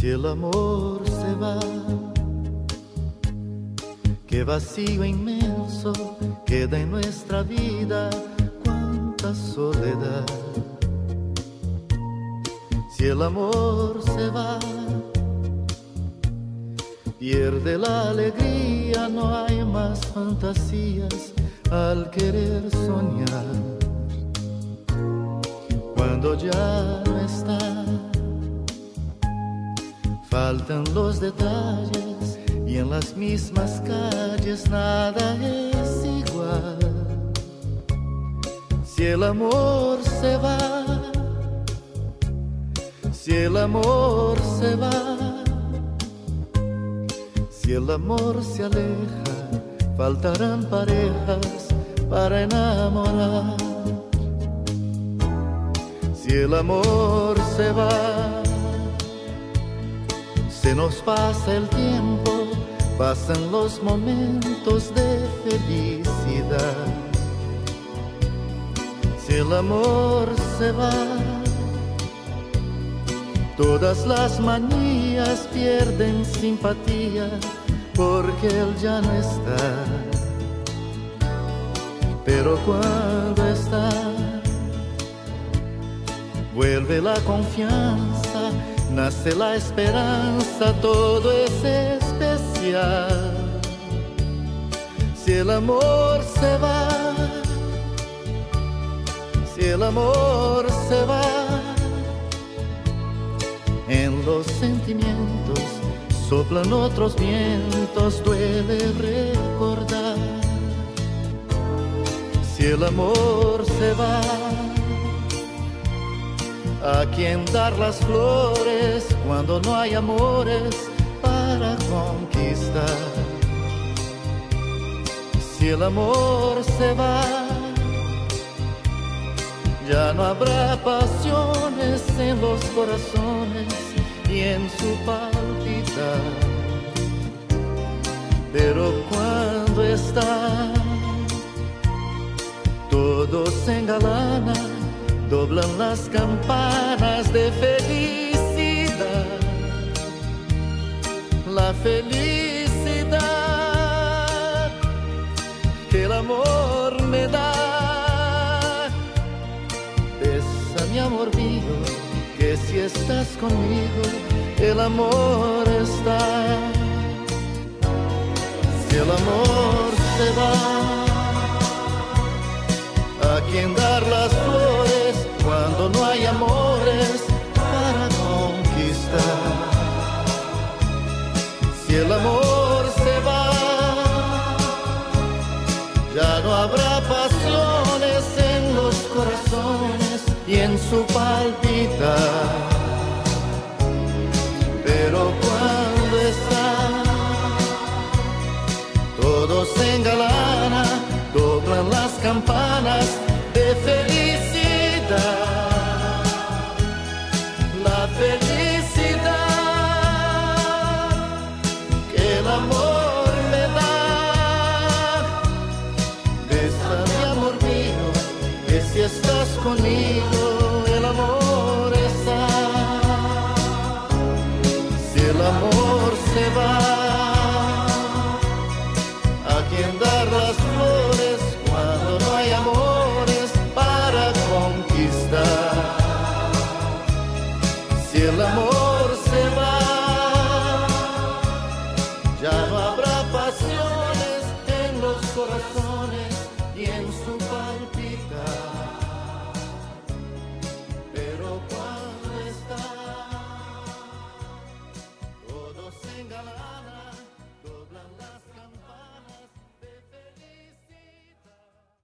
Si el amor se va, qué vacío inmenso queda en nuestra vida, cuánta soledad. Si el amor se va, pierde la alegría, no hay más fantasías al querer soñar. Cuando ya no está, faltan los detalles y en las mismas calles nada es igual. Si el amor se va, si el amor se va, si el amor se aleja, faltarán parejas para enamorar. Si el amor se va, se nos pasa el tiempo, pasan los momentos de felicidad. Si el amor se va, todas las manías pierden simpatía, porque él ya no está. Pero cuando está, vuelve la confianza, nace la esperanza, todo es especial. Si el amor se va, si el amor se va, en los sentimientos soplan otros vientos, duele recordar. Si el amor se va, ¿a quién dar las flores cuando no hay amores para conquistar? Si el amor se va, ya no habrá pasiones en los corazones y en su palpitar. Pero cuando está, todo se engalana, doblan las campanas de felicidad. La felicidad que el amor me da. Besa mi amor mío, que si estás conmigo, el amor está. Si el amor se va, ¿a quién dar las flores cuando no hay amores para conquistar? Si el amor se va, ya no habrá pasiones en los corazones y en su palpitar. Pero cuando está, todo se engalana, doblan las campanas de felicidad. La felicidad que el amor me da. Besa mi amor mío, que si estás conmigo,